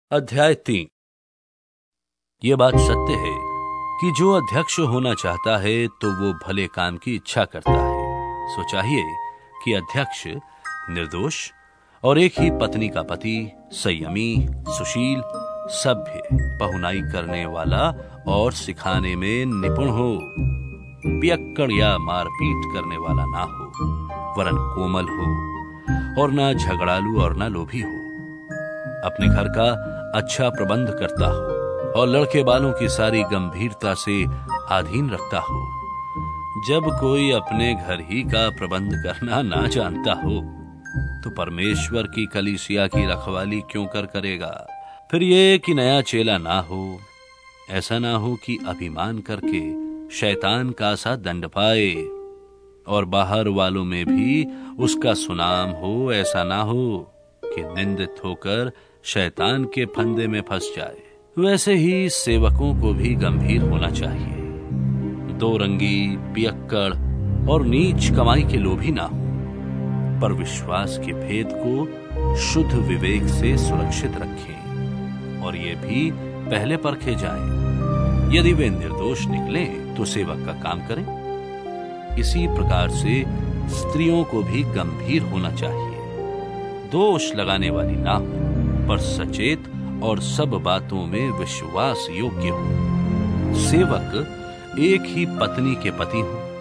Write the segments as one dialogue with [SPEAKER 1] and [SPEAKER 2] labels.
[SPEAKER 1] अध्याय 3। ये बात सत्य है कि जो अध्यक्ष होना चाहता है तो वो भले काम की इच्छा करता है। सो चाहिए कि अध्यक्ष निर्दोष और एक ही पत्नी का पति, संयमी, सुशील, सभ्य, पहुनाई करने वाला और सिखाने में निपुण हो, पियक्कड़ या मारपीट करने वाला ना हो, वरन कोमल हो और ना झगड़ालू और ना लोभी हो, अपने घर का अच्छा प्रबंध करता हो और लड़के बालों की सारी गंभीरता से अधीन रखता हो। जब कोई अपने घर ही का प्रबंध करना ना जानता हो तो परमेश्वर की कलीसिया की रखवाली क्यों करेगा। फिर ये कि नया चेला ना हो, ऐसा ना हो कि अभिमान करके शैतान का सा दंड पाए और बाहर वालों में भी उसका सुनाम हो। ऐसा ना हो कि निंदित होकर शैतान के फंदे में फंस जाए। वैसे ही सेवकों को भी गंभीर होना चाहिए, दो रंगी, पियक्कड़ और नीच कमाई के लोभी ना हो, पर विश्वास के भेद को शुद्ध विवेक से सुरक्षित रखें और ये भी पहले परखे जाएं। यदि वे निर्दोष निकलें तो सेवक का काम करें। इसी प्रकार से स्त्रियों को भी गंभीर होना चाहिए, दोष लगाने वाली ना हो, पर सचेत और सब बातों में विश्वास योग्य हो। सेवक एक ही पत्नी के पति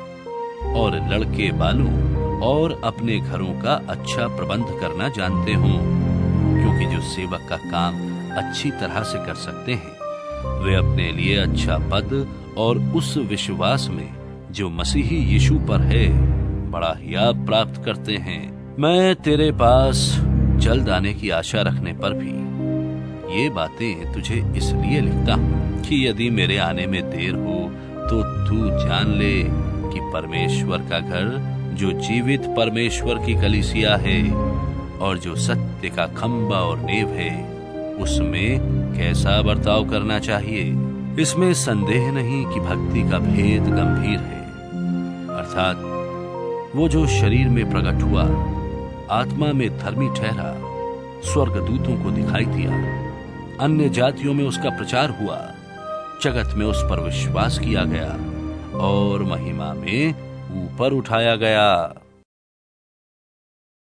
[SPEAKER 1] हो और लड़के बालों और अपने घरों का अच्छा प्रबंध करना जानते हों, क्योंकि जो सेवक का काम अच्छी तरह से कर सकते हैं वे अपने लिए अच्छा पद और उस विश्वास में जो मसीही यीशु पर है बड़ा हियाब प्राप्त करते हैं। मैं तेरे पास जल्द आने की आशा रखने पर भी ये बातें तुझे इसलिए लिखता हूं कि यदि मेरे आने में देर हो तो तू जान ले कि परमेश्वर का घर, जो जीवित परमेश्वर की कलीसिया है और जो सत्य का खंबा और नींव है, उसमें कैसा बर्ताव करना चाहिए। इसमें संदेह नहीं कि भक्ति का भेद गंभीर है, अर्थात वो जो शरीर में प्रकट हुआ, आत्मा में धर्मी ठहरा, स्वर्गदूतों को दिखाई दिया, अन्य जातियों में उसका प्रचार हुआ, जगत में उस पर विश्वास किया गया और महिमा में ऊपर उठाया गया।